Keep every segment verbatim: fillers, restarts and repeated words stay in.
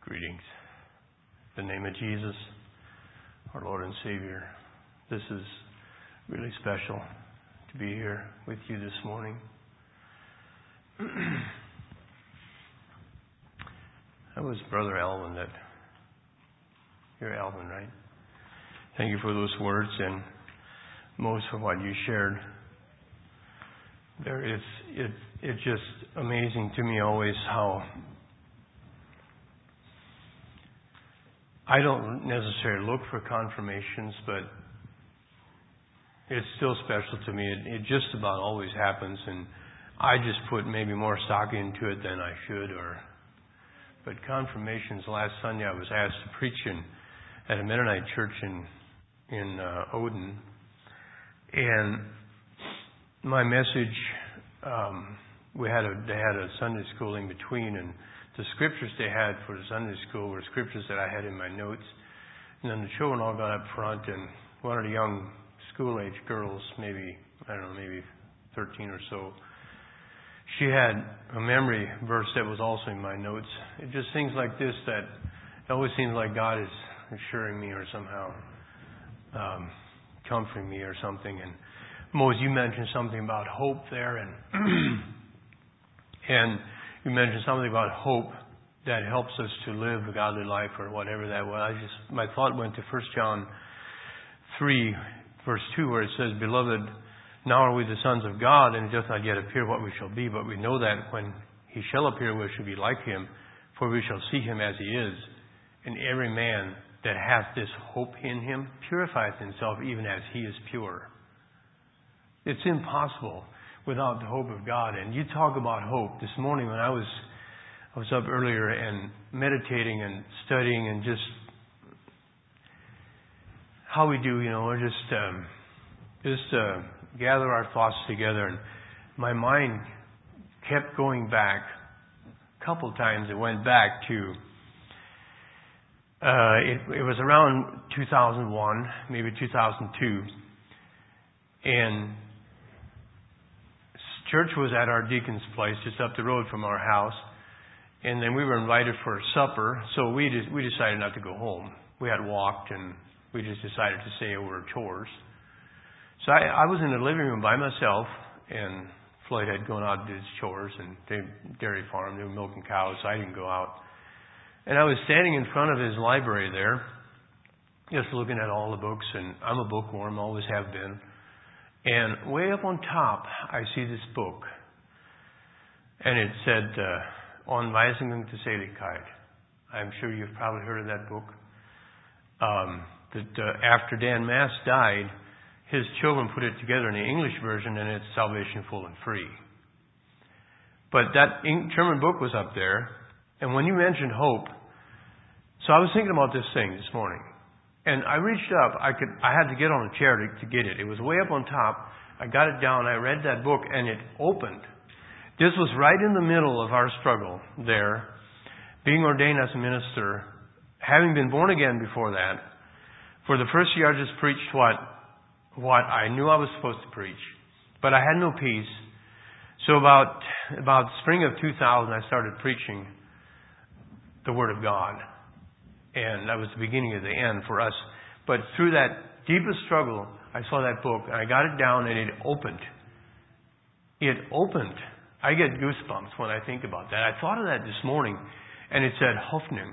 Greetings. In the name of Jesus, our Lord and Savior, this is really special to be here with you this morning. That was Brother Alvin that, you're Alvin, right? Thank you for those words and most for what you shared. There is, it, it's just amazing to me always how I don't necessarily look for confirmations, but it's still special to me. It, it just about always happens, and I just put maybe more stock into it than I should. Or, but confirmations. Last Sunday, I was asked to preach in, at a Mennonite church in in uh, Odin, and my message. Um, we had a they had a Sunday school in between, and the scriptures they had for the Sunday school were scriptures that I had in my notes. And then the children all got up front, and one of the young school-age girls, maybe, I don't know, maybe thirteen or so, she had a memory verse that was also in my notes. It just things like this that it always seems like God is assuring me or somehow um, comforting me or something. And Mose, you mentioned something about hope there, and and you mentioned something about hope that helps us to live a godly life or whatever that was. I just my thought went to First John three, verse two, where it says, "Beloved, now are we the sons of God, and it doth not yet appear what we shall be, but we know that when He shall appear, we shall be like Him, for we shall see Him as He is. And every man that hath this hope in Him purifieth himself even as He is pure." It's impossible without the hope of God. And you talk about hope. This morning when I was I was up earlier and meditating and studying and just how we do, you know, we're just um, just uh, gather our thoughts together. And my mind kept going back. A couple times it went back to uh, it, it was around two thousand one, maybe two thousand two, and church was at our deacon's place just up the road from our house, and then we were invited for a supper, so we just, we decided not to go home. We had walked, and we just decided to stay over chores. So I, I was in the living room by myself, and Floyd had gone out to do his chores, and they dairy farm, they were milking cows, so I didn't go out. And I was standing in front of his library there, just looking at all the books, and I'm a bookworm, always have been. And way up on top, I see this book. And it said, uh, On Weisungen zur Seligkeit. I'm sure you've probably heard of that book. Um, that uh, after Dan Mass died, his children put it together in the English version, and it's Salvation Full and Free. But that German book was up there, and when you mentioned hope, so I was thinking about this thing this morning. And I reached up. I could. I had to get on a chair to, to get it. It was way up on top. I got it down. I read that book, and it opened. This was right in the middle of our struggle there, being ordained as a minister, having been born again before that. For the first year, I just preached what what I knew I was supposed to preach, but I had no peace. So about about spring of two thousand, I started preaching the Word of God. And that was the beginning of the end for us. But through that deepest struggle, I saw that book, and I got it down, and it opened. It opened. I get goosebumps when I think about that. I thought of that this morning, and it said Hoffnung.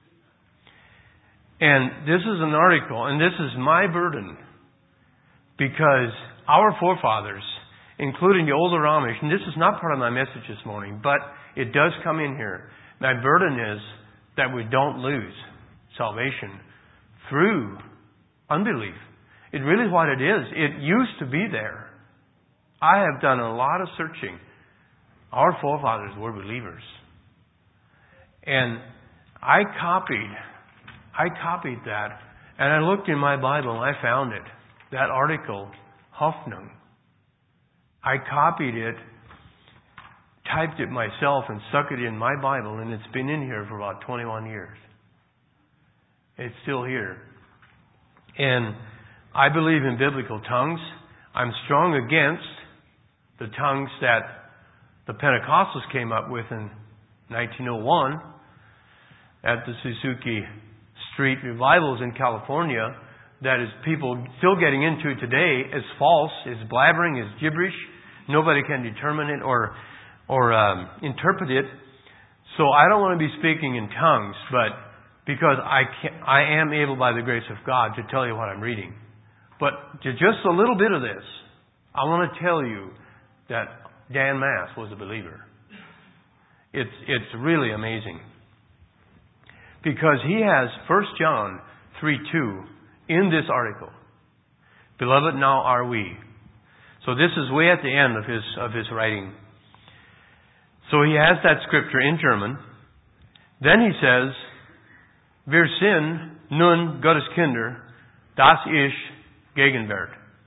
And this is an article, and this is my burden, because our forefathers, including the older Amish, and this is not part of my message this morning, but it does come in here. My burden is that we don't lose salvation through unbelief. It really what it is. It used to be there. I have done a lot of searching. Our forefathers were believers. And I copied, I copied that, and I looked in my Bible and I found it. That article, Hoffnung. I copied it, typed it myself, and stuck it in my Bible, and it's been in here for about twenty-one years. It's still here. And I believe in biblical tongues. I'm strong against the tongues that the Pentecostals came up with in nineteen oh one. at the Suzuki Street revivals in California that is people still getting into today is false, is blabbering, is gibberish. Nobody can determine it or or um, interpret it. So I don't want to be speaking in tongues, but because I can, I am able by the grace of God to tell you what I'm reading. But to just a little bit of this, I want to tell you that Dan Mass was a believer. It's it's really amazing. Because he has First John three two in this article. Beloved, now are we. So this is way at the end of his of his writing. So he has that scripture in German. Then he says, Wir sind nun Gottes Kinder, das ist Gegenwart.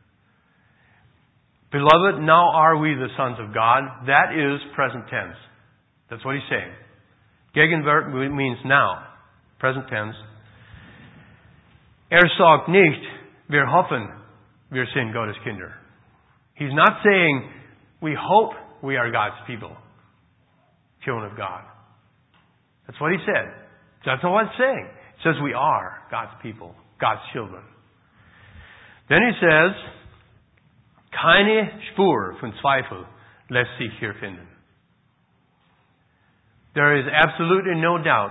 Beloved, now are we the sons of God. That is present tense. That's what he's saying. Gegenwart means now. Present tense. Er sagt nicht, wir hoffen, wir sind Gottes Kinder. He's not saying, we hope we are God's people. Children of God. That's what he said. That's not what it's saying. It says we are God's people, God's children. Then he says, keine Spur von Zweifel lässt sich hier finden. There is absolutely no doubt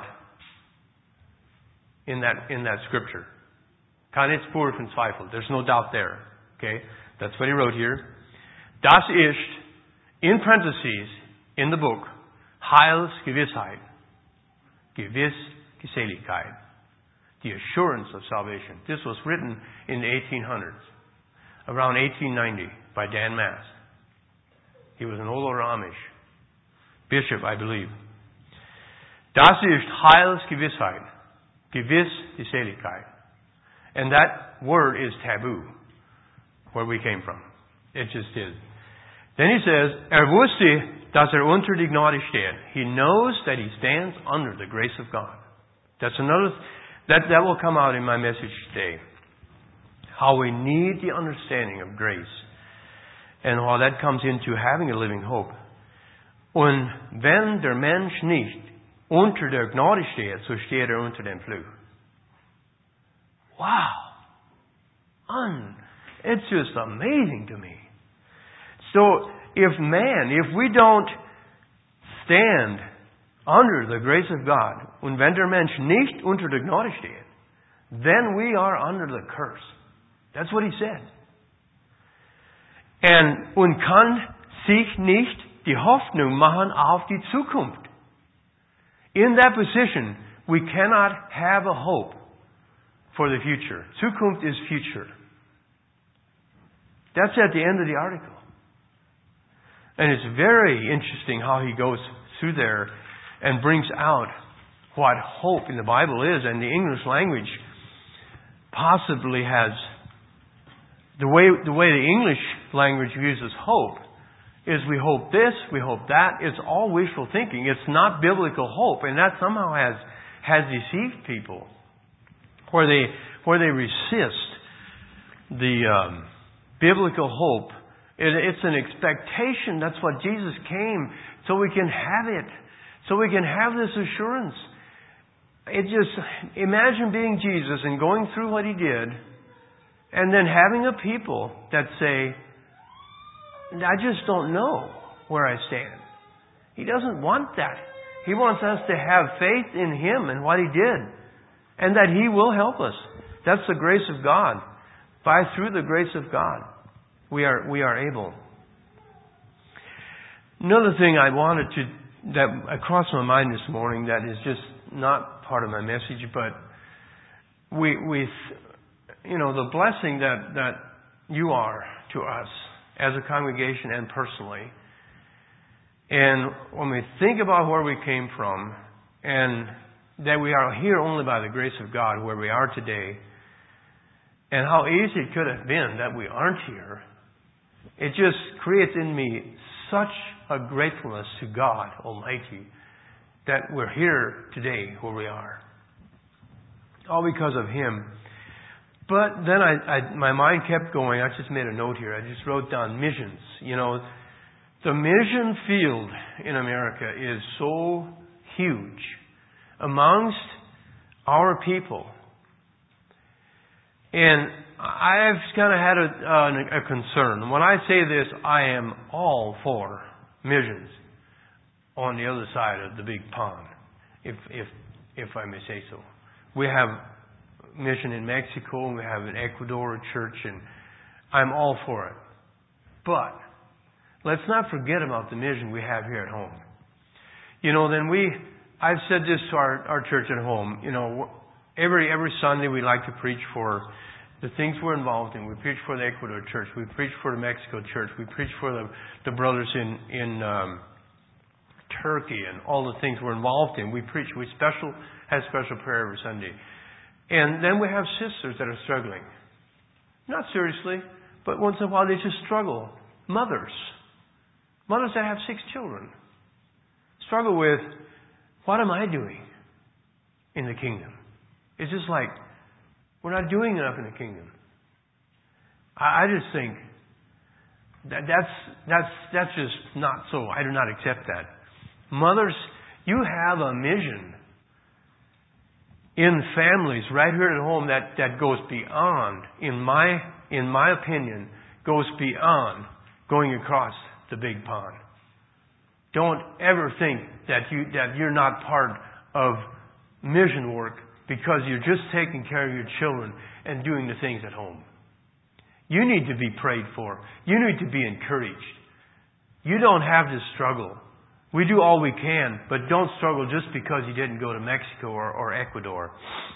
in that in that scripture. Keine Spur von Zweifel. There's no doubt there. Okay? That's what he wrote here. Das ist, in parentheses, in the book, Heilsgewissheit. Gewiss Geselligkeit. The assurance of salvation. This was written in the eighteen hundreds. Around eighteen ninety by Dan Mass. He was an old Amish bishop, I believe. Das ist Heilsgewissheit. Gewiss Geselligkeit. And that word is taboo. Where we came from. It just is. Then he says, Er wusste, dass er unter die Gnade steht. He knows that he stands under the grace of God. That's another, that, that will come out in my message today. How we need the understanding of grace. And how that comes into having a living hope. Und wenn der Mensch nicht unter der Gnade steht, so steht er unter dem Fluch. Wow. Un, it's just amazing to me. So, if man, if we don't stand under the grace of God, und wenn der Mensch nicht unter der Gnade steht, then we are under the curse. That's what he said. And, und kann sich nicht die Hoffnung machen auf die Zukunft. In that position, we cannot have a hope for the future. Zukunft is future. That's at the end of the article. And it's very interesting how he goes through there and brings out what hope in the Bible is. And the English language possibly has, the way, the way the English language uses hope is we hope this, we hope that. It's all wishful thinking. It's not biblical hope. And that somehow has, has deceived people. Where they, where they resist the um, biblical hope. It, it's an expectation. That's what Jesus came, so we can have it. So we can have this assurance. It just, imagine being Jesus and going through what He did, and then having a people that say, I just don't know where I stand. He doesn't want that. He wants us to have faith in Him and what He did. And that He will help us. That's the grace of God. By through the grace of God, we are we are able. Another thing I wanted to that crossed my mind this morning that is just not part of my message, but we we you know the blessing that that you are to us as a congregation and personally. And when we think about where we came from and that we are here only by the grace of God where we are today, and how easy it could have been that we aren't here, it just creates in me such a gratefulness to God Almighty that we're here today where we are. All because of Him. But then I, I, my mind kept going. I just made a note here. I just wrote down missions. You know, the mission field in America is so huge. Amongst our people. And I've kind of had a, uh, a concern. When I say this, I am all for missions on the other side of the big pond, if if if I may say so. We have mission in Mexico, and we have an Ecuador church, and I'm all for it. But let's not forget about the mission we have here at home. You know, then we, I've said this to our, our church at home, you know, every every Sunday we like to preach for the things we're involved in. We preach for the Ecuador church. We preach for the Mexico church. We preach for the, the brothers in, in um, Turkey and all the things we're involved in. We preach. We special have special prayer every Sunday. And then we have sisters that are struggling. Not seriously, but once in a while they just struggle. Mothers. Mothers that have six children. Struggle with, what am I doing in the kingdom? It's just like, we're not doing enough in the kingdom. I, I just think that that's, that's, that's just not so. I do not accept that. Mothers, you have a mission in families right here at home that, that goes beyond, in my, in my opinion, goes beyond going across the big pond. Don't ever think that you, that you're not part of mission work because you're just taking care of your children and doing the things at home. You need to be prayed for. You need to be encouraged. You don't have to struggle. We do all we can, but don't struggle just because you didn't go to Mexico or, or Ecuador.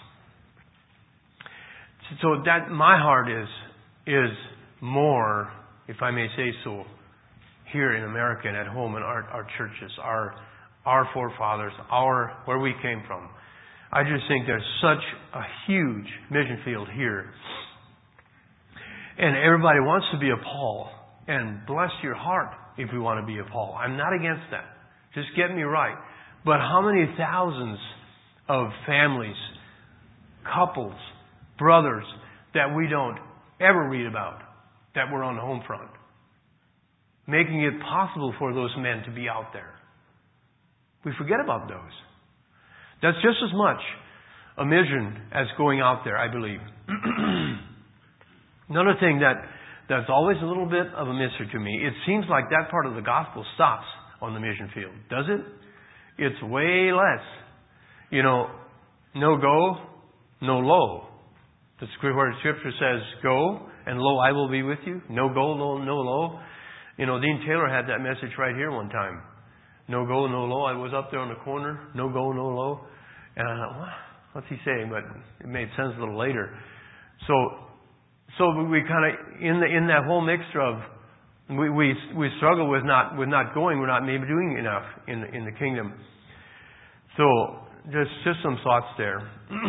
So that my heart is is more, if I may say so, here in America and at home in our, our churches, our our forefathers, our where we came from. I just think there's such a huge mission field here. And everybody wants to be a Paul. And bless your heart if you want to be a Paul. I'm not against that. Just get me right. But how many thousands of families, couples, brothers that we don't ever read about that were on the home front? Making it possible for those men to be out there. We forget about those. That's just as much a mission as going out there, I believe. Another thing that that's always a little bit of a mystery to me, it seems like that part of the gospel stops on the mission field. Does it? It's way less. You know, no go, no lo. The scripture says, go, and lo, I will be with you. No go, no, no lo. You know, Dean Taylor had that message right here one time. No go, no lo. I was up there on the corner. No go, no lo. And I thought, what? What's he saying? But it made sense a little later. So, so we kind of in the in that whole mixture of we we we struggle with not with not going. We're not maybe doing enough in in the kingdom. So just just some thoughts there.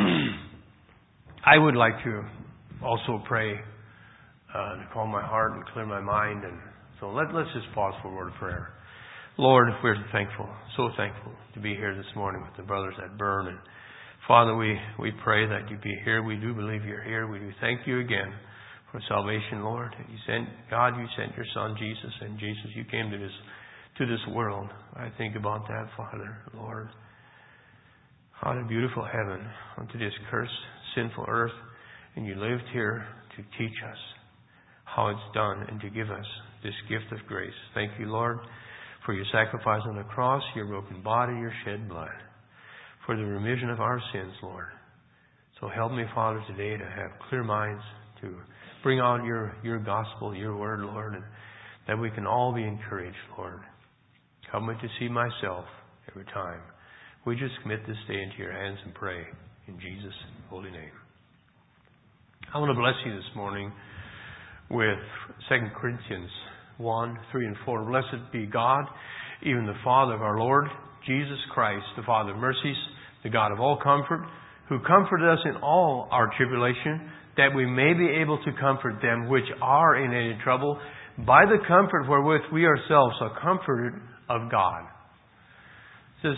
I would like to also pray uh, to calm my heart and clear my mind, and so let let's just pause for a word of prayer. Lord, we're thankful, so thankful to be here this morning with the brothers at Burn. And Father, we, we pray that you be here. We do believe you're here. We do thank you again for salvation, Lord. You sent, God, you sent your Son, Jesus, and Jesus, you came to this, to this world. I think about that, Father, Lord. What a beautiful heaven onto this cursed, sinful earth. And you lived here to teach us how it's done and to give us this gift of grace. Thank you, Lord, for your sacrifice on the cross, your broken body, your shed blood, for the remission of our sins, Lord. So help me, Father, today to have clear minds, to bring out your, your gospel, your word, Lord, and that we can all be encouraged, Lord. Help me to see myself every time. We just commit this day into your hands and pray in Jesus' holy name. I want to bless you this morning with Second Corinthians one, three, and four. Blessed be God, even the Father of our Lord Jesus Christ, the Father of mercies, the God of all comfort, who comforted us in all our tribulation, that we may be able to comfort them which are in any trouble, by the comfort wherewith we ourselves are comforted of God. Just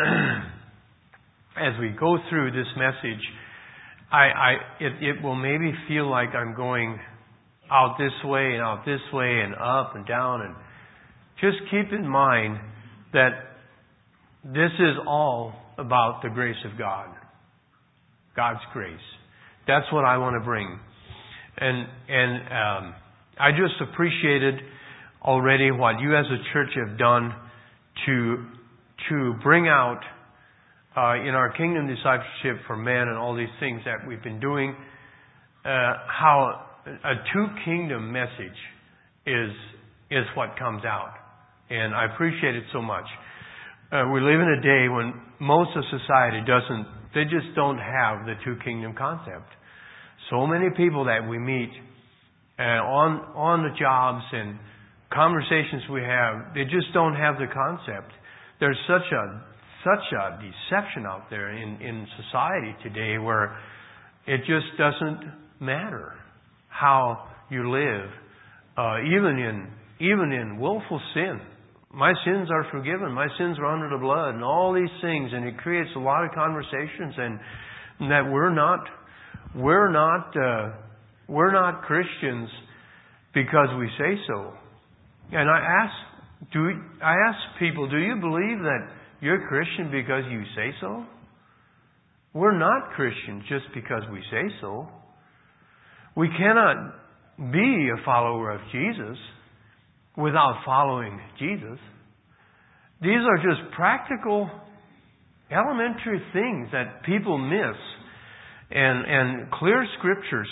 as we go through this message, I, I it, it will maybe feel like I'm going out this way and out this way and up and down, and just keep in mind that this is all about the grace of God. God's grace. That's what I want to bring. And and um, I just appreciated already what you as a church have done to to bring out uh, in our Kingdom Discipleship for Men and all these things that we've been doing, uh, how a two kingdom message is is what comes out. And I appreciate it so much. Uh, we live in a day when most of society doesn't, they just don't have the two kingdom concept. So many people that we meet uh, on on the jobs and conversations we have, they just don't have the concept. There's such a such a deception out there in, in society today where it just doesn't matter how you live, uh, even in even in willful sin. My sins are forgiven. My sins are under the blood, and all these things, and it creates a lot of conversations, and, and that we're not we're not uh, we're not Christians because we say so. And I ask, do we, I ask people, do you believe that you're Christian because you say so? We're not Christians just because we say so. We cannot be a follower of Jesus without following Jesus. These are just practical, elementary things that people miss. And, and clear scriptures.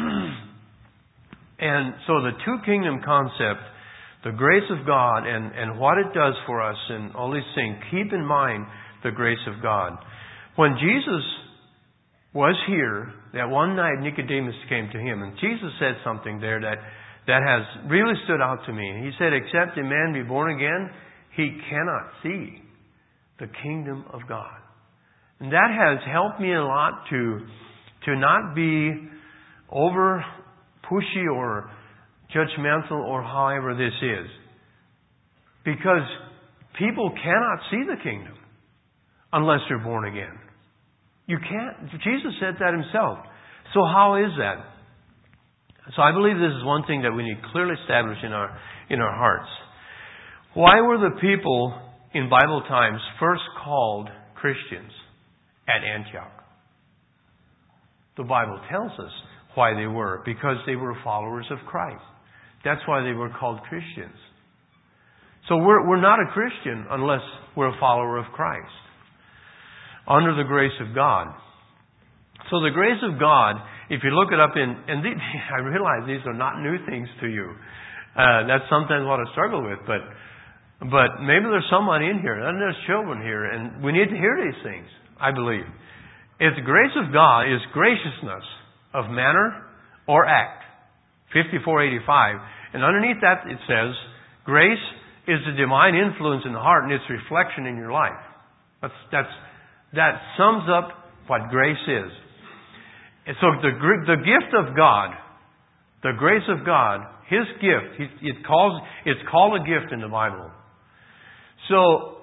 And so the two kingdom concept, the grace of God and, and what it does for us and all these things, keep in mind the grace of God. When Jesus was here, that one night Nicodemus came to Him, and Jesus said something there that, that has really stood out to me. He said, except a man be born again, he cannot see the kingdom of God. And that has helped me a lot to, to not be over pushy or judgmental or however this is. Because people cannot see the kingdom unless they're born again. You can't. Jesus said that Himself. So how is that? So I believe this is one thing that we need clearly established in our in our hearts. Why were the people in Bible times first called Christians at Antioch? The Bible tells us why they were. Because they were followers of Christ. That's why they were called Christians. So we're, we're not a Christian unless we're a follower of Christ. Under the grace of God. So the grace of God, if you look it up in, and these, I realize these are not new things to you. Uh, that's sometimes what I struggle with, but but maybe there's someone in here, and there's children here, and we need to hear these things, I believe. If the grace of God is graciousness of manner or act, fifty-four eighty-five, and underneath that it says, grace is the divine influence in the heart and its reflection in your life. That's, that's, that sums up what grace is. And so the, the gift of God, the grace of God, His gift, it calls, it's called a gift in the Bible. So,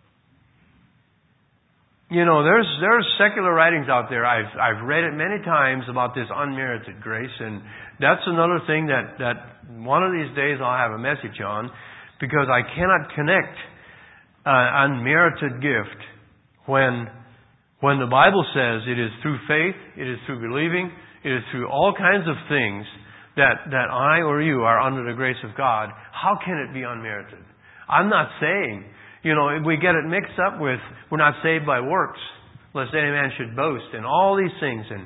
you know, there's there's secular writings out there. I've I've read it many times about this unmerited grace, and that's another thing that, that one of these days I'll have a message on, because I cannot connect uh, unmerited gift when when the Bible says it is through faith, it is through believing, it is through all kinds of things that that I or you are under the grace of God. How can it be unmerited? I'm not saying, you know, we get it mixed up with we're not saved by works, lest any man should boast, and all these things. And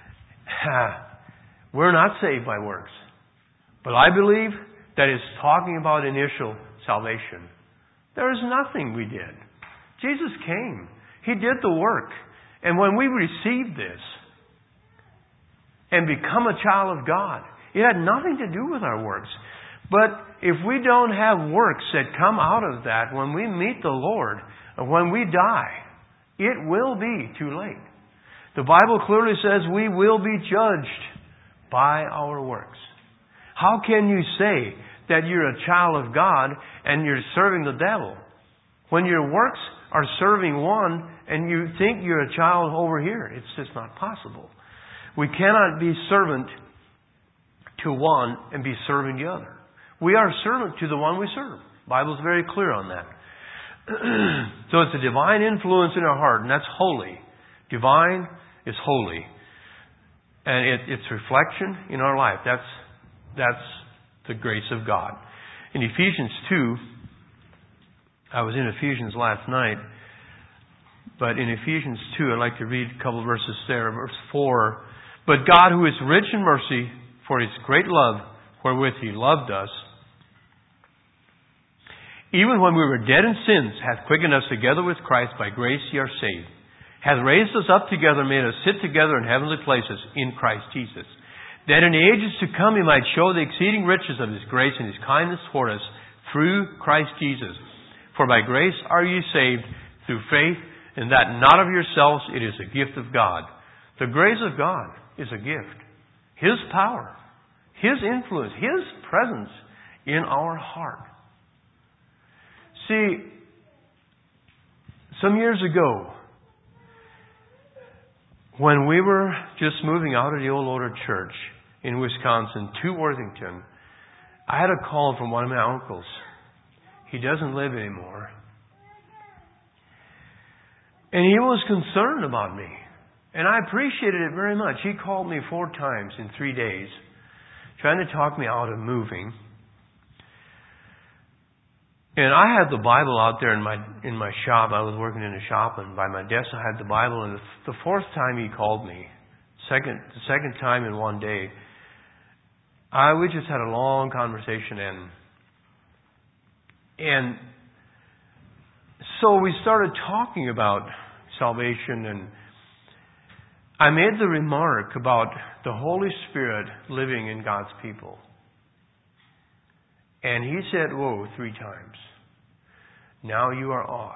we're not saved by works. But I believe that it's talking about initial salvation. There is nothing we did. Jesus came. He did the work. And when we receive this and become a child of God, it had nothing to do with our works. But if we don't have works that come out of that, when we meet the Lord, when we die, it will be too late. The Bible clearly says we will be judged by our works. How can you say that you're a child of God and you're serving the devil when your works are serving one and you think you're a child over here? It's just not possible. We cannot be servant to one and be serving the other. We are servant to the one we serve. The Bible's very clear on that. So it's a divine influence in our heart, and that's holy. Divine is holy. And it, it's reflection in our life. That's, that's the grace of God. In Ephesians two, I was in Ephesians last night, but in Ephesians two, I'd like to read a couple of verses there. Verse four, "But God, who is rich in mercy, for His great love, wherewith He loved us, even when we were dead in sins, hath quickened us together with Christ. By grace ye are saved. Hath raised us up together, and made us sit together in heavenly places in Christ Jesus, that in the ages to come He might show the exceeding riches of His grace and His kindness toward us through Christ Jesus. For by grace are ye saved, through faith, and that not of yourselves, it is a gift of God." The grace of God is a gift. His power, His influence, His presence in our heart. See, some years ago, when we were just moving out of the old order church in Wisconsin to Worthington, I had a call from one of my uncles. He doesn't live anymore. And he was concerned about me. And I appreciated it very much. He called me four times in three days, trying to talk me out of moving. And I had the Bible out there in my in my shop. I was working in a shop, and by my desk I had the Bible. And the, the fourth time he called me, second the second time in one day, I we just had a long conversation, and and so we started talking about salvation, and I made the remark about the Holy Spirit living in God's people. And he said, "Whoa," three times. "Now you are off."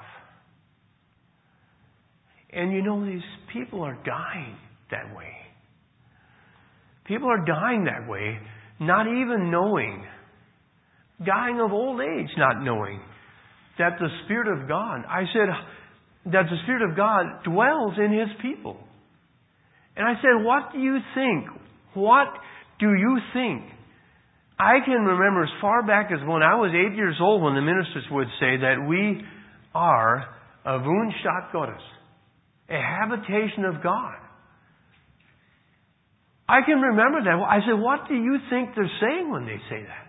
And you know, these people are dying that way. People are dying that way, not even knowing, dying of old age, not knowing that the Spirit of God, I said, that the Spirit of God dwells in His people. And I said, what do you think? What do you think? I can remember as far back as when I was eight years old, when the ministers would say that we are a Wohnstatt Gottes, a habitation of God. I can remember that. I said, what do you think they're saying when they say that?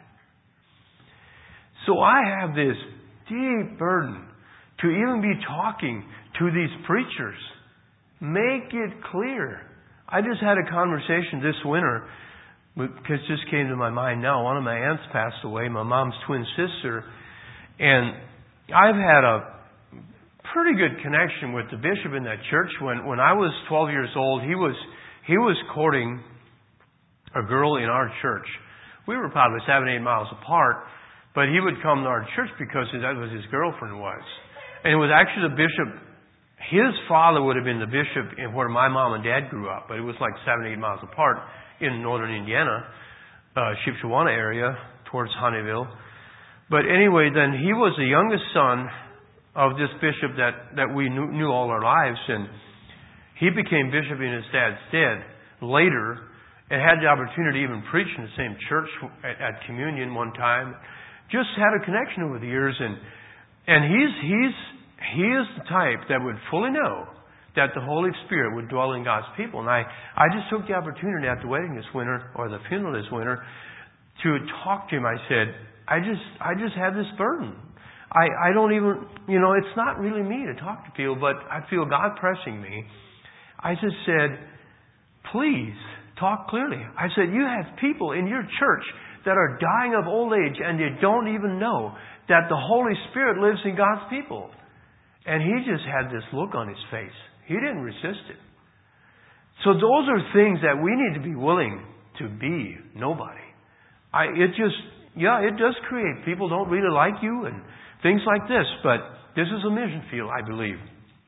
So I have this deep burden to even be talking to these preachers. Make it clear. I just had a conversation this winter, because it just came to my mind now. One of my aunts passed away, my mom's twin sister, and I've had a pretty good connection with the bishop in that church. When when I was twelve years old, he was he was courting a girl in our church. We were probably seven, eight miles apart, but he would come to our church because that was his girlfriend was. And it was actually the bishop. His father would have been the bishop in where my mom and dad grew up, but it was like seven, eight miles apart in northern Indiana, uh, Shipshewana area, towards Honeyville. But anyway, then he was the youngest son of this bishop that, that we knew, knew all our lives, and he became bishop in his dad's stead later, and had the opportunity to even preach in the same church at, at communion one time. Just had a connection over the years, and and he's he's he is the type that would fully know that the Holy Spirit would dwell in God's people. And I, I just took the opportunity at the wedding this winter, or the funeral this winter, to talk to him. I said, I just I just have this burden. I, I don't even, you know, it's not really me to talk to people, but I feel God pressing me. I just said, please talk clearly. I said, you have people in your church that are dying of old age, and they don't even know that the Holy Spirit lives in God's people. And he just had this look on his face. He didn't resist it. So those are things that we need to be willing to be nobody. I, it just, yeah, it does create. People don't really like you and things like this. But this is a mission field, I believe.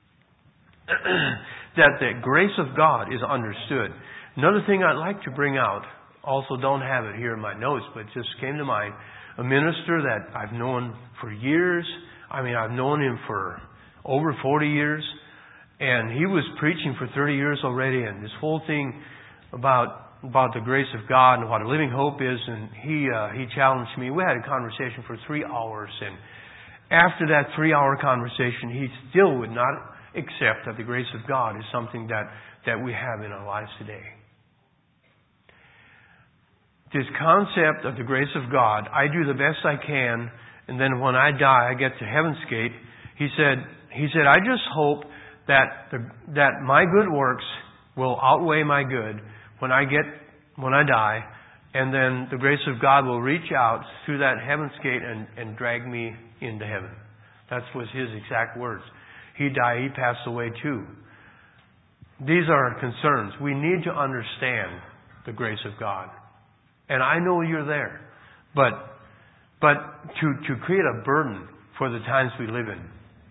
That the grace of God is understood. Another thing I'd like to bring out, also don't have it here in my notes, but it just came to mind. A minister that I've known for years. I mean, I've known him for over forty years. And he was preaching for thirty years already. And this whole thing about about the grace of God and what a living hope is. And he uh, he challenged me. We had a conversation for three hours. And after that three-hour conversation, he still would not except that the grace of God is something that, that we have in our lives today. This concept of the grace of God, I do the best I can, and then when I die, I get to heaven's gate. He said, he said, I just hope that the, that my good works will outweigh my good when I get, when I die, and then the grace of God will reach out through that heaven's gate and, and drag me into heaven. That was his exact words. He died, he passed away too. These are our concerns. We need to understand the grace of God. And I know you're there. But but to, to create a burden for the times we live in,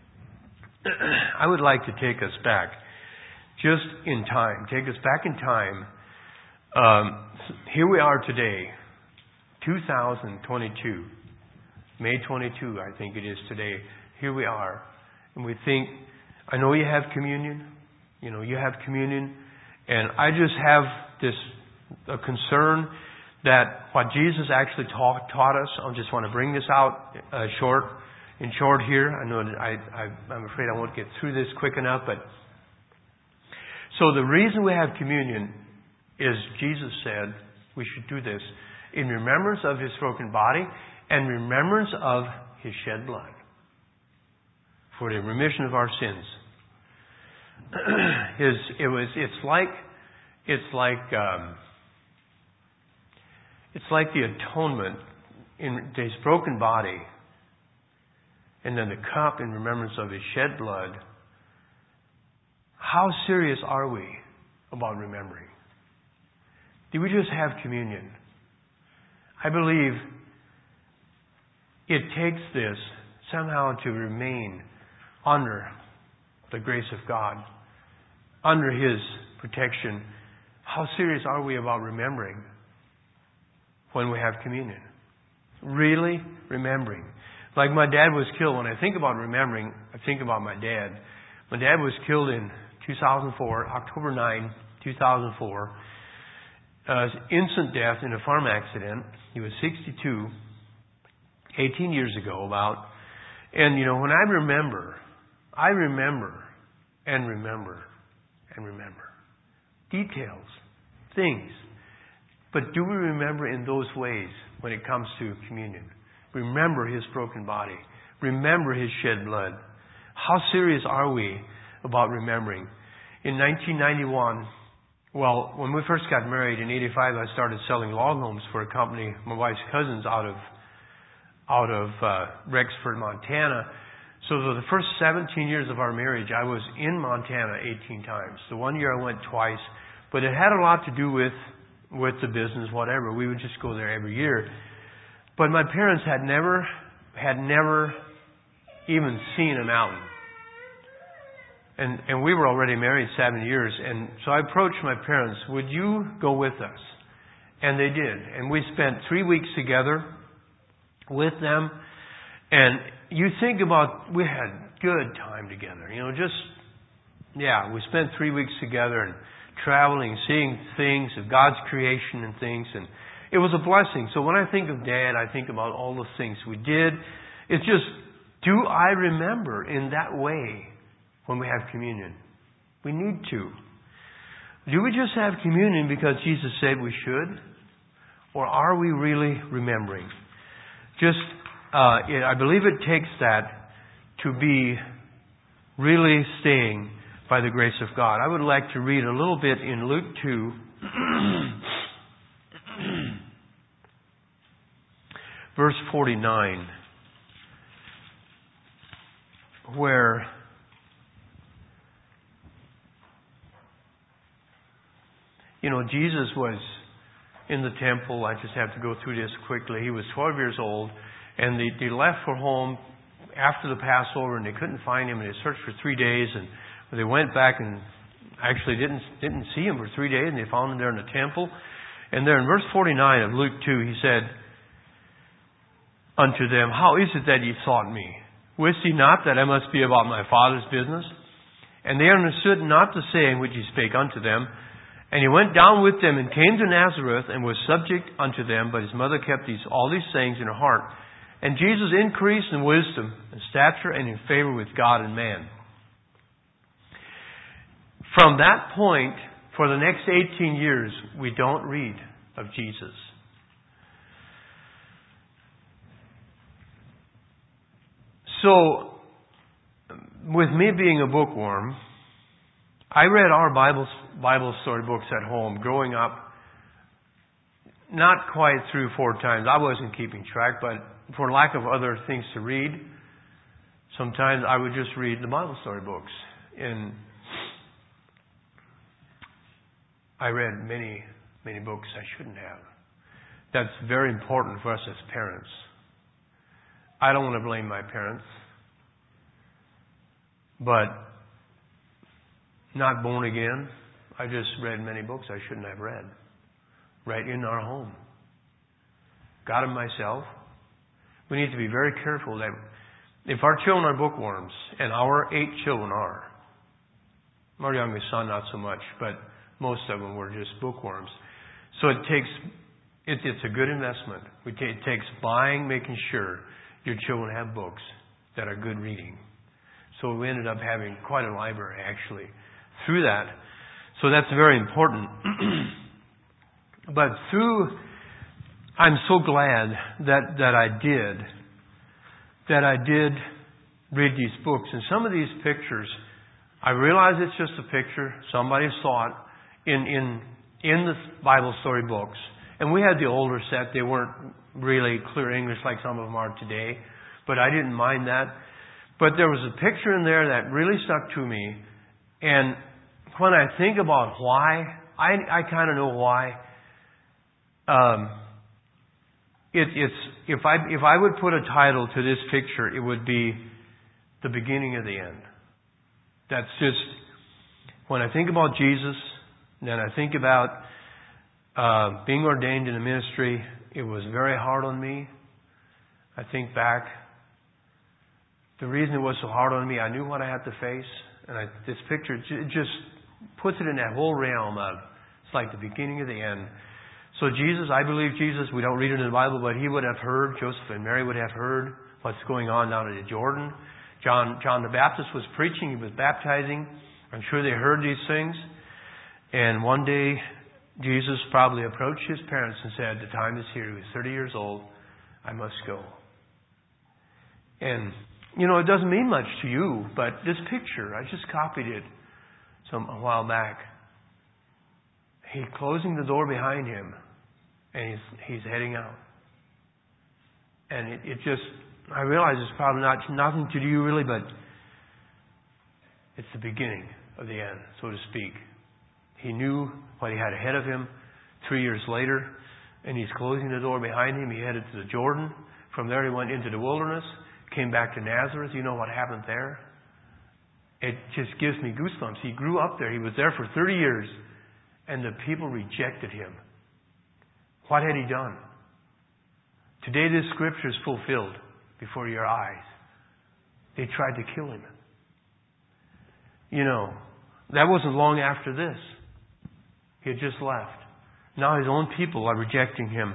I would like to take us back just in time. Take us back in time. Um, here we are today, two thousand twenty-two. May twenty-second, I think it is today. Here we are. And we think, I know you have communion. You know, you have communion. And I just have this a concern that what Jesus actually taught, taught us, I just want to bring this out uh, short, in short here. I know that I, I, I'm afraid I won't get through this quick enough, but so the reason we have communion is Jesus said we should do this in remembrance of His broken body and remembrance of His shed blood for the remission of our sins. His, it was, it's like, it's like, um, It's like the atonement in His broken body and then the cup in remembrance of His shed blood. How serious are we about remembering? Do we just have communion? I believe it takes this somehow to remain under the grace of God, under His protection. How serious are we about remembering when we have communion? Really remembering. Like my dad was killed. When I think about remembering, I think about my dad. My dad was killed in two thousand four, October ninth, two thousand four. Uh, instant death in a farm accident. He was sixty-two, eighteen years ago about. And, you know, when I remember, I remember and remember and remember. Details, things. But do we remember in those ways when it comes to communion? Remember His broken body. Remember His shed blood. How serious are we about remembering? In nineteen ninety-one, well, when we first got married in eighty-five, I started selling log homes for a company, my wife's cousins, out of out of uh, Rexford, Montana. So for the first seventeen years of our marriage, I was in Montana eighteen times. The one year I went twice, but it had a lot to do with with the business, whatever. We would just go there every year. But my parents had never, had never even seen a mountain. And, and we were already married seven years. And so I approached my parents, would you go with us? And they did. And we spent three weeks together with them. And you think about, we had good time together. You know, just, yeah, we spent three weeks together and traveling, seeing things of God's creation and things, and it was a blessing. So when I think of Dad, I think about all the things we did. It's just, do I remember in that way when we have communion? We need to. Do we just have communion because Jesus said we should? Or are we really remembering? Just, uh, I believe it takes that to be really staying by the grace of God. I would like to read a little bit in Luke two. Verse forty-nine. Where you know, Jesus was in the temple. I just have to go through this quickly. He was twelve years old, and they, they left for home after the Passover, and they couldn't find Him, and they searched for three days, and they went back and actually didn't didn't see Him for three days, and they found Him there in the temple. And there in verse forty-nine of Luke two, He said unto them, how is it that ye sought me? Wist ye not that I must be about my Father's business? And they understood not the saying which He spake unto them. And He went down with them and came to Nazareth and was subject unto them, but His mother kept these all these sayings in her heart. And Jesus increased in wisdom and stature and in favor with God and man. From that point, for the next eighteen years, we don't read of Jesus. So, with me being a bookworm, I read our Bible, Bible story books at home growing up, not quite three or four times. I wasn't keeping track, but for lack of other things to read, sometimes I would just read the Bible story books. And I read many, many books I shouldn't have. That's very important for us as parents. I don't want to blame my parents, but not born again, I just read many books I shouldn't have read. Right in our home. Got them myself. We need to be very careful that if our children are bookworms, and our eight children are, our youngest son not so much, but most of them were just bookworms. So it takes, it, it's a good investment. We t- it takes buying, making sure your children have books that are good reading. So we ended up having quite a library actually through that. So that's very important. But through, I'm so glad that, that I did, that I did read these books. And some of these pictures, I realize it's just a picture. Somebody saw it in, in, in the Bible story books. And we had the older set. They weren't really clear English like some of them are today. But I didn't mind that. But there was a picture in there that really stuck to me. And when I think about why, I, I kind of know why. Um, it, it's if I if I would put a title to this picture, it would be the beginning of the end. That's just when I think about Jesus, then I think about uh, being ordained in the ministry. It was very hard on me. I think back. The reason it was so hard on me, I knew what I had to face, and I, this picture j- just puts it in that whole realm of it's like the beginning of the end. So Jesus, I believe Jesus, we don't read it in the Bible, but he would have heard, Joseph and Mary would have heard what's going on down in the Jordan. John, John the Baptist was preaching, he was baptizing. I'm sure they heard these things. And one day, Jesus probably approached his parents and said, the time is here. He was thirty years old. I must go. And, you know, it doesn't mean much to you, but this picture, I just copied it some a while back. He's closing the door behind him, and he's he's heading out. And it, it just, I realize it's probably not nothing to you really, but it's the beginning of the end, so to speak. He knew what he had ahead of him three years later, and he's closing the door behind him. He headed to the Jordan. From there he went into the wilderness, came back to Nazareth. You know what happened there? It just gives me goosebumps. He grew up there. He was there for thirty years, and the people rejected him. What had he done? Today this scripture is fulfilled before your eyes. They tried to kill him. You know, that wasn't long after this. He had just left. Now his own people are rejecting him.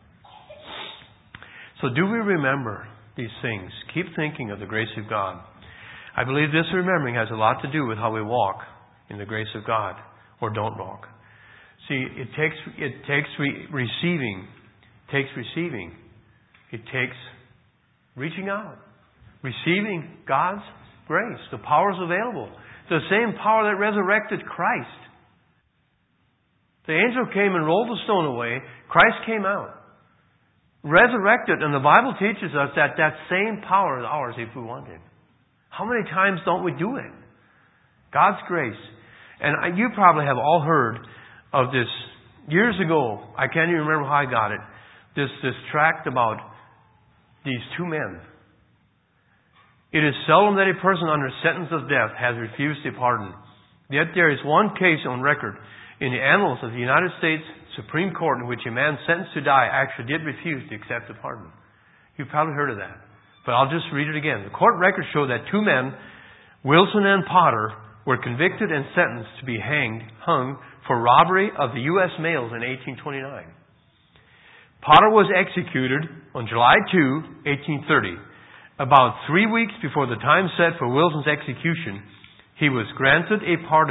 So do we remember these things? Keep thinking of the grace of God. I believe this remembering has a lot to do with how we walk in the grace of God or don't walk. See, it takes it takes re- receiving, takes receiving. It takes reaching out, receiving God's grace. The power is available. The same power that resurrected Christ. The angel came and rolled the stone away. Christ came out. Resurrected. And the Bible teaches us that that same power is ours if we want it. How many times don't we do it? God's grace. And you probably have all heard of this years ago. I can't even remember how I got it. This, this tract about these two men. It is seldom that a person under sentence of death has refused a pardon. Yet there is one case on record in the annals of the United States Supreme Court in which a man sentenced to die actually did refuse to accept a pardon. You've probably heard of that. But I'll just read it again. The court records show that two men, Wilson and Potter, were convicted and sentenced to be hanged, hung for robbery of the U S mails in eighteen twenty-nine. Potter was executed on July second, eighteen thirty. About three weeks before the time set for Wilson's execution, he was granted a pardon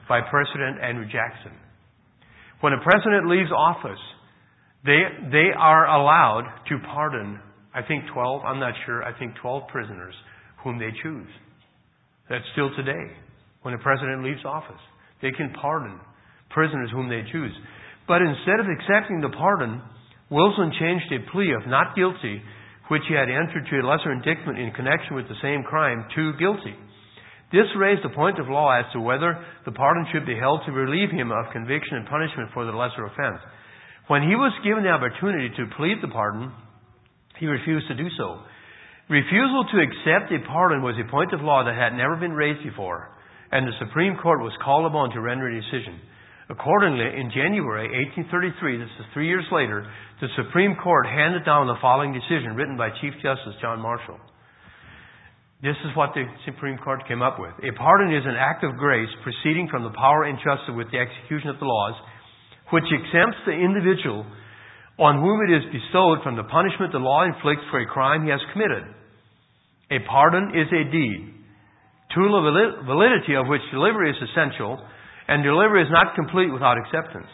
by President Andrew Jackson. When a president leaves office, they they are allowed to pardon, I think twelve, I'm not sure, I think twelve prisoners whom they choose. That's still today. When a president leaves office, they can pardon prisoners whom they choose. But instead of accepting the pardon, Wilson changed a plea of not guilty, which he had entered to a lesser indictment in connection with the same crime, to guilty. This raised a point of law as to whether the pardon should be held to relieve him of conviction and punishment for the lesser offense. When he was given the opportunity to plead the pardon, he refused to do so. Refusal to accept a pardon was a point of law that had never been raised before, and the Supreme Court was called upon to render a decision. Accordingly, in January eighteen thirty-three, this is three years later, the Supreme Court handed down the following decision written by Chief Justice John Marshall. This is what the Supreme Court came up with. A pardon is an act of grace proceeding from the power entrusted with the execution of the laws, which exempts the individual on whom it is bestowed from the punishment the law inflicts for a crime he has committed. A pardon is a deed, to the validity of which delivery is essential, and delivery is not complete without acceptance.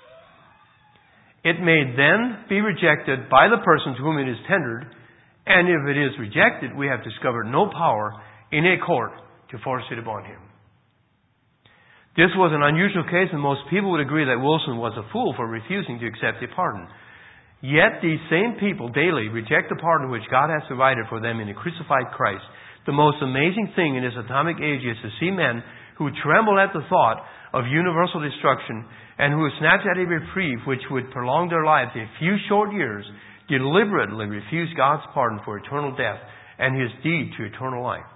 It may then be rejected by the person to whom it is tendered, and if it is rejected, we have discovered no power in a court to force it upon him. This was an unusual case, and most people would agree that Wilson was a fool for refusing to accept a pardon. Yet these same people daily reject the pardon which God has provided for them in a crucified Christ. The most amazing thing in this atomic age is to see men who tremble at the thought of universal destruction and who snatch at a reprieve which would prolong their lives a few short years, deliberately refuse God's pardon for eternal death and His deed to eternal life.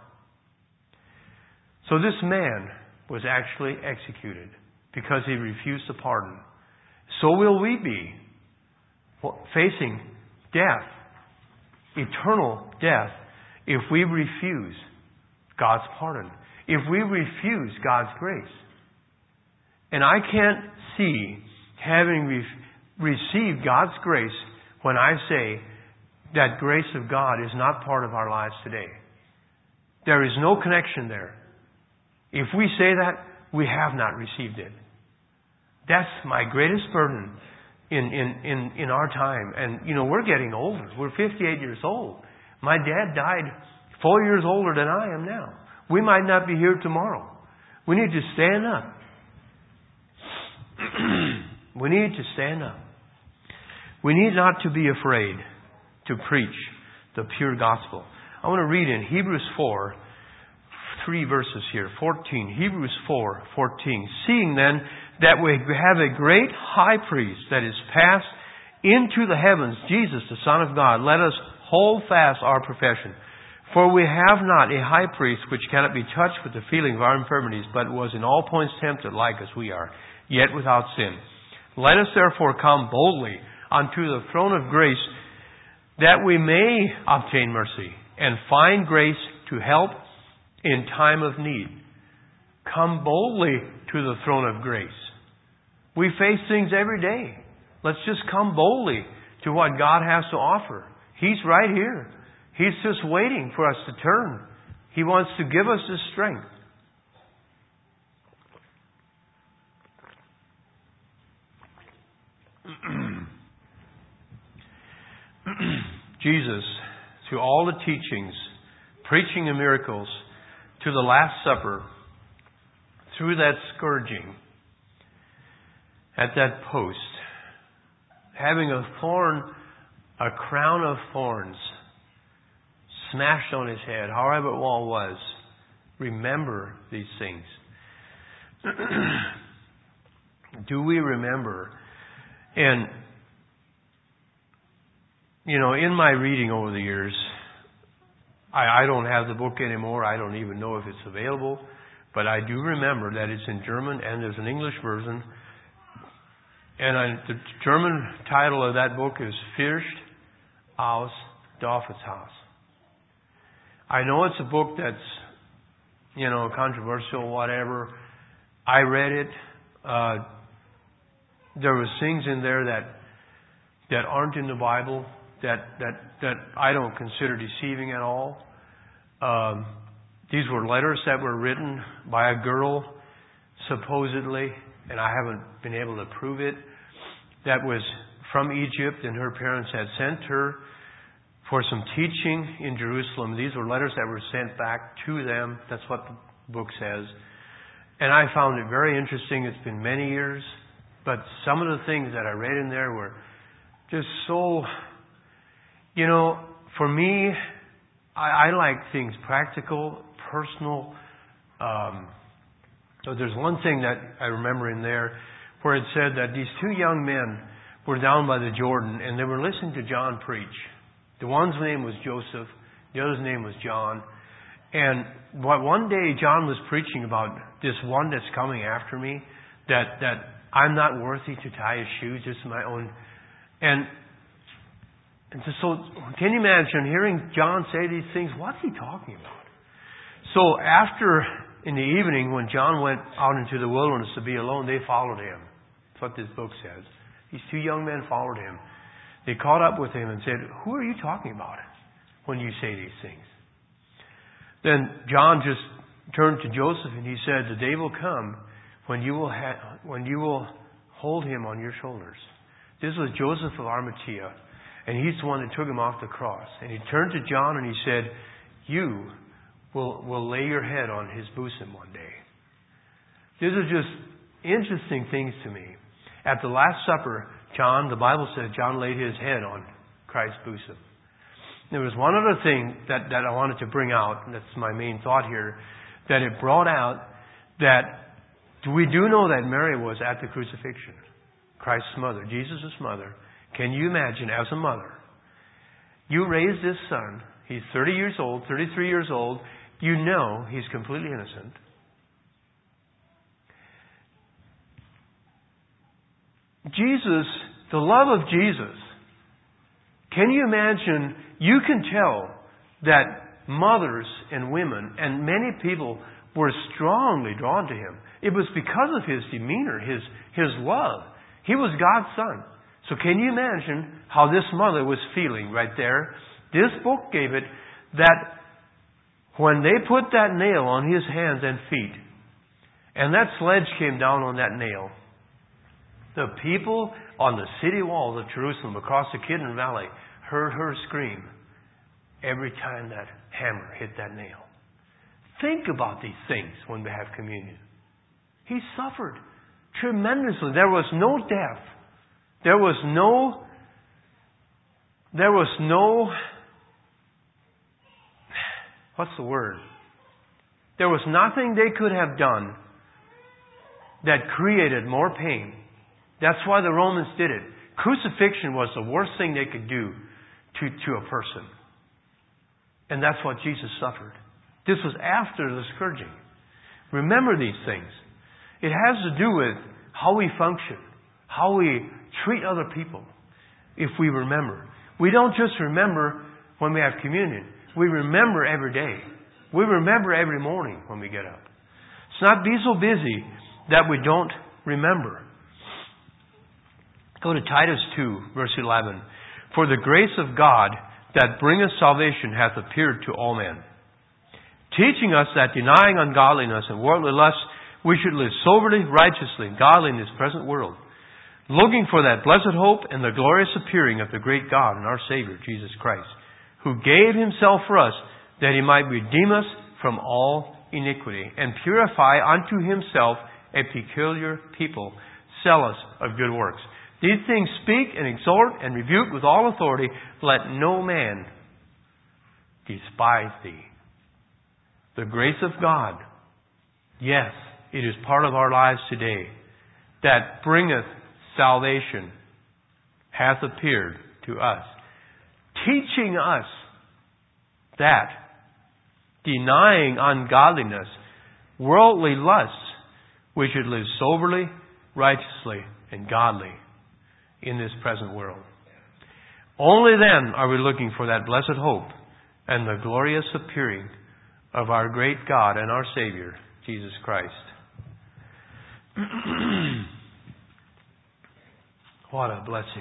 So this man was actually executed because he refused the pardon. So will we be facing death, eternal death, if we refuse God's pardon, if we refuse God's grace. And I can't see having re- received God's grace when I say that grace of God is not part of our lives today. There is no connection there. If we say that, we have not received it. That's my greatest burden in, in, in, in our time. And, you know, we're getting older. We're fifty-eight years old. My dad died four years older than I am now. We might not be here tomorrow. We need to stand up. We need to stand up. We need not to be afraid to preach the pure gospel. I want to read in Hebrews four, three verses here. fourteen. Hebrews four, fourteen. Seeing then that we have a great high priest that is passed into the heavens, Jesus, the Son of God, let us hold fast our profession. For we have not a high priest which cannot be touched with the feeling of our infirmities, but was in all points tempted like as we are, yet without sin. Let us therefore come boldly unto the throne of grace, that we may obtain mercy and find grace to help in time of need. Come boldly to the throne of grace. We face things every day. Let's just come boldly to what God has to offer. He's right here. He's just waiting for us to turn. He wants to give us His strength. Jesus, through all the teachings, preaching the miracles, to the Last Supper, through that scourging, at that post, having a thorn, a crown of thorns smashed on His head, however it all was, remember these things. Do we remember? And, you know, in my reading over the years, I, I don't have the book anymore. I don't even know if it's available. But I do remember that it's in German and there's an English version. And I, the German title of that book is Fürcht aus Teufelshaus. I know it's a book that's, you know, controversial, whatever. I read it. Uh, there was things in there that that aren't in the Bible, that that that I don't consider deceiving at all. Um, these were letters that were written by a girl supposedly, and I haven't been able to prove it, that was from Egypt, and her parents had sent her for some teaching in Jerusalem. These were letters that were sent back to them. That's what the book says. And I found it very interesting. It's been many years, but some of the things that I read in there were just so, you know, for me, I, I like things practical, personal. Um, so there's one thing that I remember in there where it said that these two young men were down by the Jordan and they were listening to John preach. The one's name was Joseph. The other's name was John. And one day John was preaching about this one that's coming after me, that, that I'm not worthy to tie his shoes, just my own. And, and so can you imagine hearing John say these things? What's he talking about? So after, in the evening, when John went out into the wilderness to be alone, they followed him. That's what this book says. These two young men followed him. They caught up with him and said, "Who are you talking about when you say these things?" Then John just turned to Joseph and he said, "The day will come when you will ha- when you will hold him on your shoulders." This was Joseph of Arimathea, and he's the one that took him off the cross. And he turned to John and he said, "You will will lay your head on his bosom one day." These are just interesting things to me. At the Last Supper, John, the Bible says, John laid his head on Christ's bosom. There was one other thing that, that I wanted to bring out, and that's my main thought here, that it brought out that we do know that Mary was at the crucifixion. Christ's mother, Jesus' mother. Can you imagine, as a mother, you raise this son, he's thirty years old, thirty-three years old, you know he's completely innocent. Jesus, the love of Jesus, can you imagine, you can tell that mothers and women and many people were strongly drawn to him. It was because of his demeanor, his, his love. He was God's son. So can you imagine how this mother was feeling right there? This book gave it that when they put that nail on his hands and feet, and that sledge came down on that nail, the people on the city walls of Jerusalem across the Kidron Valley heard her scream every time that hammer hit that nail. Think about these things when we have communion. He suffered tremendously. There was no death. There was no, there was no, what's the word? There was nothing they could have done that created more pain. That's why the Romans did it. Crucifixion was the worst thing they could do to, to a person. And that's what Jesus suffered. This was after the scourging. Remember these things. It has to do with how we function, how we treat other people, if we remember. We don't just remember when we have communion. We remember every day. We remember every morning when we get up. Let's not be so busy that we don't remember. Go to Titus two, verse eleven. "For the grace of God that bringeth salvation hath appeared to all men, teaching us that denying ungodliness and worldly lusts, we should live soberly, righteously, and godly in this present world, looking for that blessed hope and the glorious appearing of the great God and our Savior, Jesus Christ, who gave himself for us, that he might redeem us from all iniquity, and purify unto himself a peculiar people, zealous of good works. These things speak and exhort and rebuke with all authority. Let no man despise thee." The grace of God, yes, it is part of our lives today, that bringeth salvation, hath appeared to us, teaching us that denying ungodliness, worldly lusts, we should live soberly, righteously, and godly in this present world. Only then are we looking for that blessed hope and the glorious appearing of our great God and our Savior, Jesus Christ. What a blessing.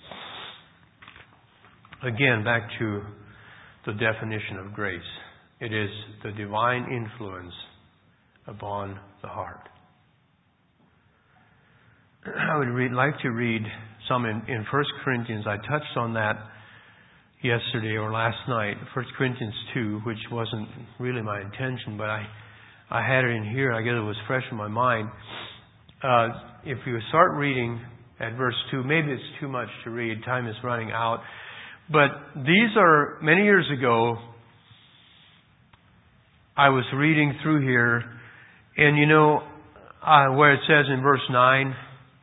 Again, back to the definition of grace. It is the divine influence upon the heart. I would read, like to read some in, in First Corinthians. I touched on that yesterday or last night, First Corinthians two, which wasn't really my intention, but I, I had it in here. I guess it was fresh in my mind. Uh, if you start reading at verse two, maybe it's too much to read. Time is running out. But these are, many years ago, I was reading through here, and you know, uh, where it says in verse nine,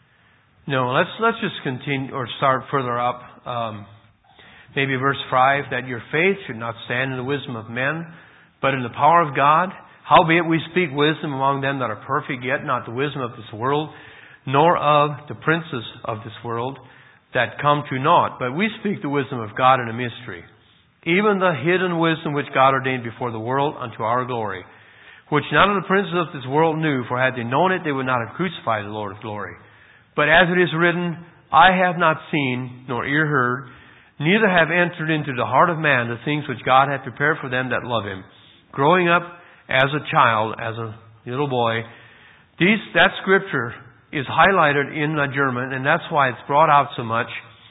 no, let's let's just continue or start further up. Um, maybe verse five, that your faith should not stand in the wisdom of men, but in the power of God. Howbeit we speak wisdom among them that are perfect, yet not the wisdom of this world, nor of the princes of this world that come to naught. But we speak the wisdom of God in a mystery, even the hidden wisdom which God ordained before the world unto our glory, which none of the princes of this world knew, for had they known it, they would not have crucified the Lord of glory. But as it is written, I have not seen, nor ear heard, neither have entered into the heart of man the things which God hath prepared for them that love Him. Growing up as a child, as a little boy, these that scripture is highlighted in the German, and that's why it's brought out so much.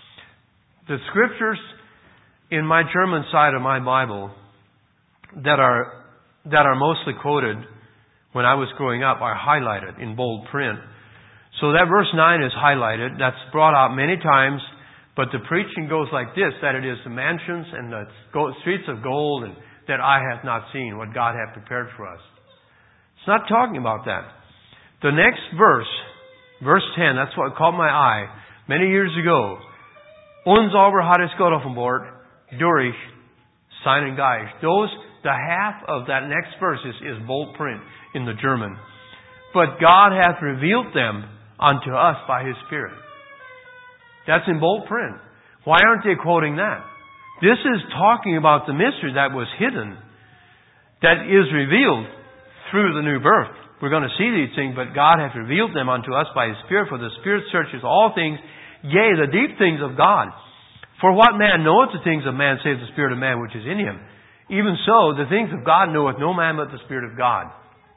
The scriptures in my German side of my Bible that are that are mostly quoted when I was growing up are highlighted in bold print. So that verse nine is highlighted. That's brought out many times, but the preaching goes like this, that it is the mansions and the streets of gold and that I have not seen, what God hath prepared for us. It's not talking about that. The next verse, verse ten, that's what caught my eye many years ago. Uns aber hat es Gott offenbart durch seinen Geist. Those, the half of that next verse is, is bold print in the German. But God hath revealed them unto us by His Spirit. That's in bold print. Why aren't they quoting that? This is talking about the mystery that was hidden, that is revealed through the new birth. We're going to see these things, but God hath revealed them unto us by His Spirit, for the Spirit searches all things, yea, the deep things of God. For what man knoweth the things of man, save the Spirit of man which is in him? Even so, the things of God knoweth no man but the Spirit of God.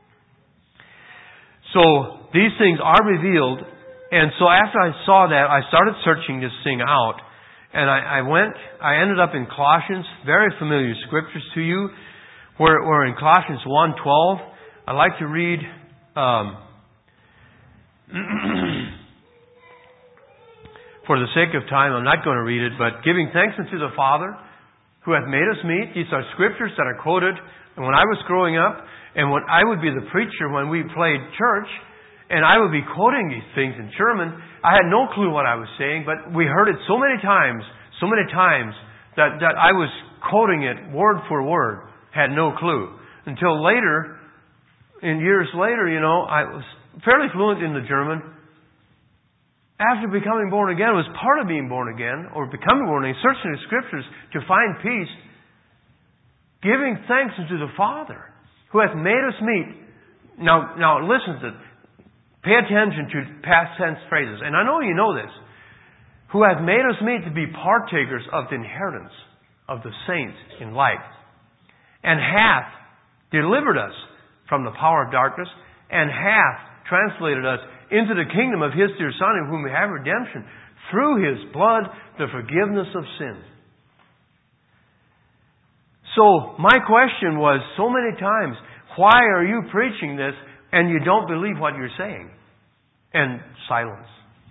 So, these things are revealed, and so after I saw that, I started searching this thing out, and I, I went, I ended up in Colossians, very familiar scriptures to you, where, where in Colossians one twelve, I'd like to read, um, for the sake of time, I'm not going to read it, but giving thanks unto the Father, who hath made us meet. These are scriptures that are quoted, and when I was growing up, and when I would be the preacher when we played church, and I would be quoting these things in German, I had no clue what I was saying, but we heard it so many times, so many times, that, that I was quoting it word for word, had no clue. Until later, in years later, you know, I was fairly fluent in the German. After becoming born again, it was part of being born again, or becoming born again, searching the Scriptures to find peace, giving thanks unto the Father, who hath made us meet. Now, now listen to, pay attention to past tense phrases. And I know you know this. Who hath made us meet to be partakers of the inheritance of the saints in light. And hath delivered us from the power of darkness, and hath translated us into the kingdom of His dear Son, in whom we have redemption, through His blood, the forgiveness of sins. So, my question was so many times, why are you preaching this and you don't believe what you're saying? And silence.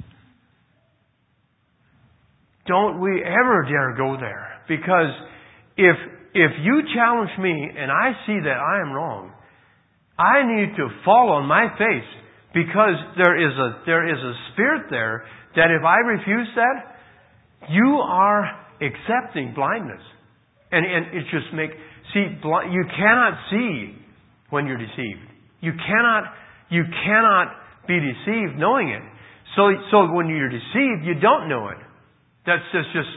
Don't we ever dare go there. Because if if you challenge me and I see that I am wrong, I need to fall on my face, because there is a there is a spirit there that if I refuse that, you are accepting blindness. And, and it just make, see, you cannot see when you're deceived. You cannot, you cannot be deceived knowing it. So, so when you're deceived, you don't know it. That's just, just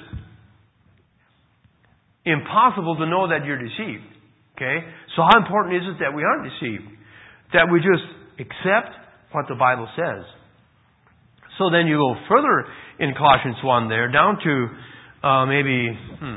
impossible to know that you're deceived. Okay? So how important is it that we aren't deceived? That we just accept what the Bible says. So then you go further in Colossians one there, down to uh, maybe... Hmm,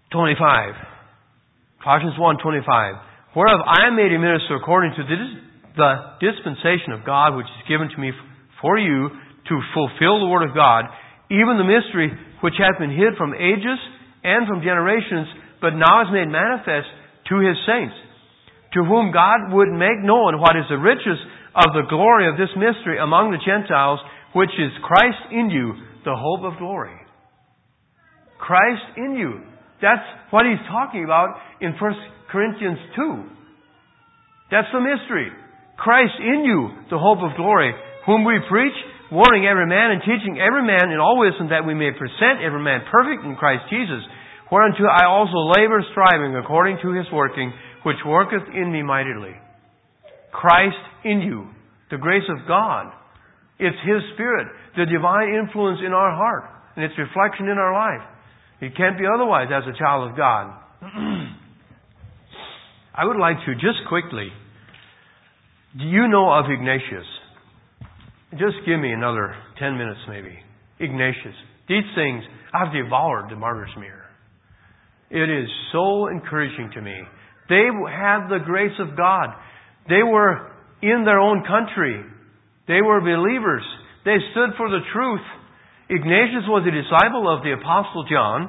twenty-five. Colossians one twenty-five. Whereof I am made a minister according to this, the dispensation of God which is given to me for you to fulfill the word of God, even the mystery which hath been hid from ages and from generations, but now is made manifest to His saints, to whom God would make known what is the riches of the glory of this mystery among the Gentiles, which is Christ in you, the hope of glory. Christ in you. That's what he's talking about in First Corinthians two. That's the mystery. Christ in you, the hope of glory, whom we preach, warning every man and teaching every man in all wisdom, that we may present every man perfect in Christ Jesus, whereunto I also labor, striving according to His working, which worketh in me mightily. Christ in you, the grace of God. It's His Spirit, the divine influence in our heart, and its reflection in our life. It can't be otherwise as a child of God. I would like to just quickly, do you know of Ignatius? Just give me another ten minutes maybe. Ignatius. These things, I've devoured the Martyr's Mirror. It is so encouraging to me. They had the grace of God. They were in their own country. They were believers. They stood for the truth. Ignatius was a disciple of the Apostle John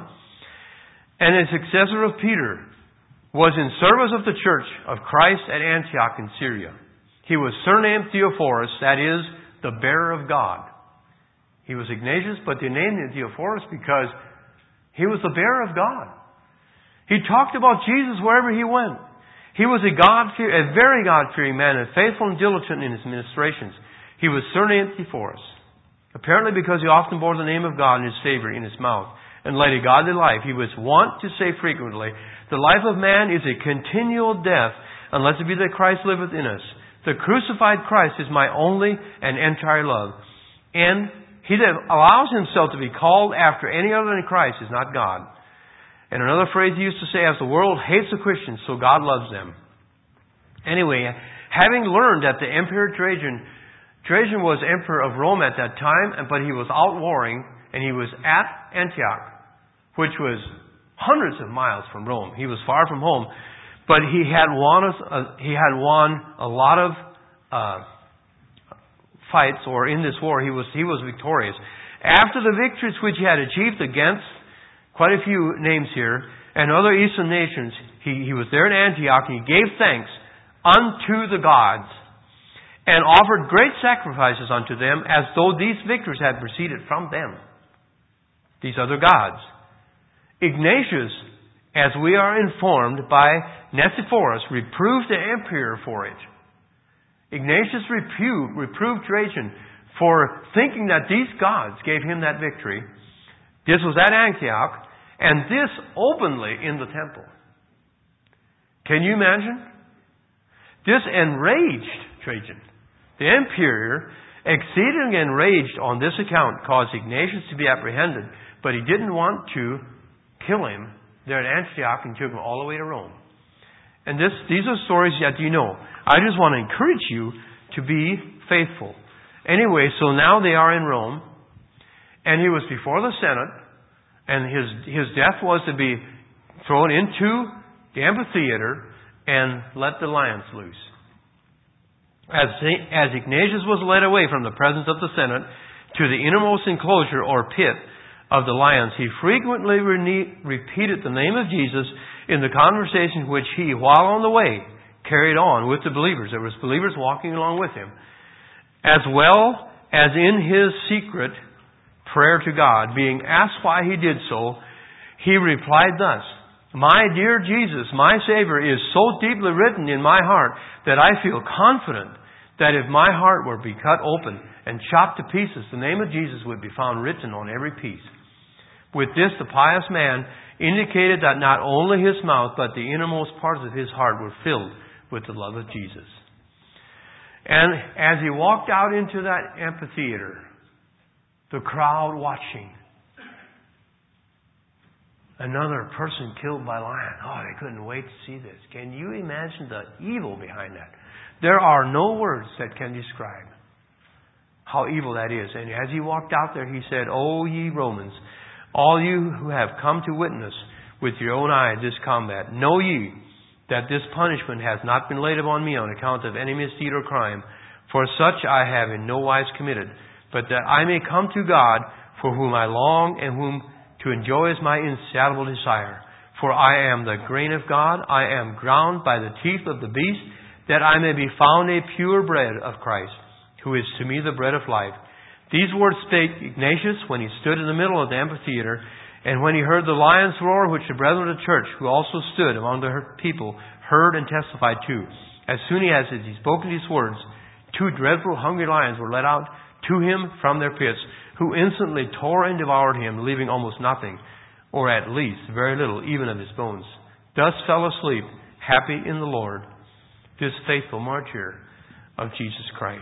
and a successor of Peter. Was in service of the church of Christ at Antioch in Syria. He was surnamed Theophorus, that is, the bearer of God. He was Ignatius, but they named him Theophorus because he was the bearer of God. He talked about Jesus wherever he went. He was a God, a very God-fearing man, and faithful and diligent in his ministrations. He was surnamed Theophorus, apparently because he often bore the name of God in his favor in his mouth, and led a godly life. He was wont to say frequently, the life of man is a continual death, unless it be that Christ liveth in us. The crucified Christ is my only and entire love. And he that allows himself to be called after any other than Christ is not God. And another phrase he used to say, as the world hates the Christians, so God loves them. Anyway, having learned that the Emperor Trajan, Trajan was emperor of Rome at that time, but he was out warring, and he was at Antioch, which was hundreds of miles from Rome. He was far from home, but he had won a, he had won a lot of uh, fights, or in this war he was he was victorious. After the victories which he had achieved against quite a few names here and other eastern nations, he, he was there in Antioch, and he gave thanks unto the gods and offered great sacrifices unto them, as though these victories had proceeded from them, these other gods. Ignatius, as we are informed by Nicephorus, reproved the emperor for it. Ignatius reproved, reproved Trajan for thinking that these gods gave him that victory. This was at Antioch, and this openly in the temple. Can you imagine? This enraged Trajan. The emperor, exceedingly enraged on this account, caused Ignatius to be apprehended, but he didn't want to kill him there at Antioch and took him all the way to Rome. And this, these are stories that you know. I just want to encourage you to be faithful. Anyway, so now they are in Rome, and he was before the Senate, and his his death was to be thrown into the amphitheater and let the lions loose. As, as Ignatius was led away from the presence of the Senate to the innermost enclosure or pit of the lions, he frequently re- repeated the name of Jesus in the conversation which he, while on the way, carried on with the believers. There was believers walking along with him. As well as in his secret prayer to God, being asked why he did so, he replied thus, "My dear Jesus, my Savior, is so deeply written in my heart that I feel confident that if my heart were to be cut open and chopped to pieces, the name of Jesus would be found written on every piece." With this, the pious man indicated that not only his mouth, but the innermost parts of his heart were filled with the love of Jesus. And as he walked out into that amphitheater, the crowd watching, another person killed by lion. Oh, they couldn't wait to see this. Can you imagine the evil behind that? There are no words that can describe how evil that is. And as he walked out there, he said, "O ye Romans, all you who have come to witness with your own eyes this combat, know ye that this punishment has not been laid upon me on account of any misdeed or crime, for such I have in no wise committed, but that I may come to God, for whom I long, and whom to enjoy is my insatiable desire. For I am the grain of God, I am ground by the teeth of the beast, that I may be found a pure bread of Christ, who is to me the bread of life. These words spake Ignatius when he stood in the middle of the amphitheater, and when he heard the lions roar, which the brethren of the church, who also stood among the people, heard and testified too. As soon as he spoken these words, two dreadful hungry lions were led out to him from their pits, who instantly tore and devoured him, leaving almost nothing, or at least very little, even of his bones. Thus fell asleep, happy in the Lord, this faithful martyr of Jesus Christ.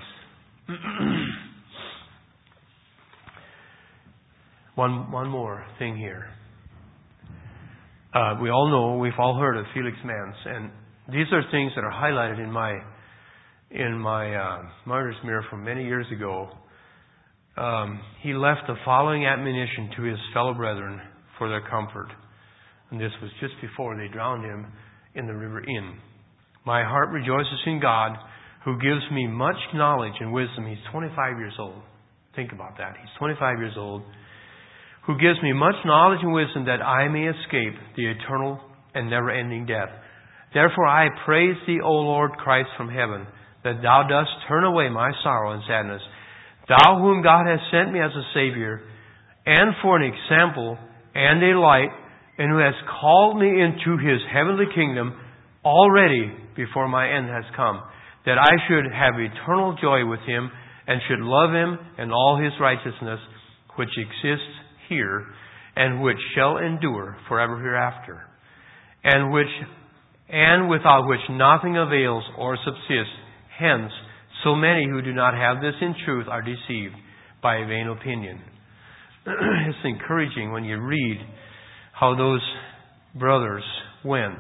One one more thing here. Uh, we all know, we've all heard of Felix Manz, and these are things that are highlighted in my in my uh, Martyr's Mirror from many years ago. Um, he left the following admonition to his fellow brethren for their comfort, and this was just before they drowned him in the river Inn. My heart rejoices in God, who gives me much knowledge and wisdom. He's twenty-five years old. Think about that. He's twenty-five years old. Who gives me much knowledge and wisdom that I may escape the eternal and never-ending death. Therefore I praise Thee, O Lord Christ from heaven, that Thou dost turn away my sorrow and sadness. Thou whom God has sent me as a Savior, and for an example and a light, and who has called me into His heavenly kingdom already before my end has come, that I should have eternal joy with Him, and should love Him and all His righteousness, which exists here, and which shall endure forever hereafter, and which and without which nothing avails or subsists. Hence, so many who do not have this in truth are deceived by a vain opinion. It's encouraging when you read how those brothers went.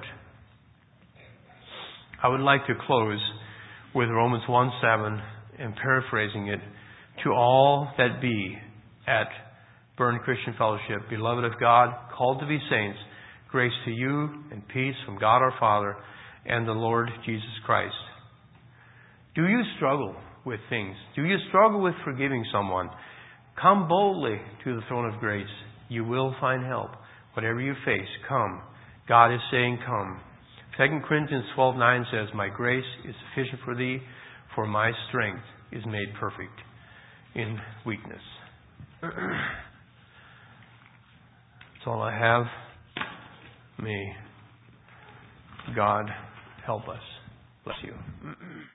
I would like to close with Romans one seven and paraphrasing it. To all that be at Burn Christian Fellowship, beloved of God, called to be saints, grace to you and peace from God our Father and the Lord Jesus Christ. Do you struggle with things? Do you struggle with forgiving someone? Come boldly to the throne of grace. You will find help. Whatever you face, come. God is saying, come. Second Corinthians twelve nine says, my grace is sufficient for thee, for my strength is made perfect in weakness. That's all I have. May God help us. Bless you.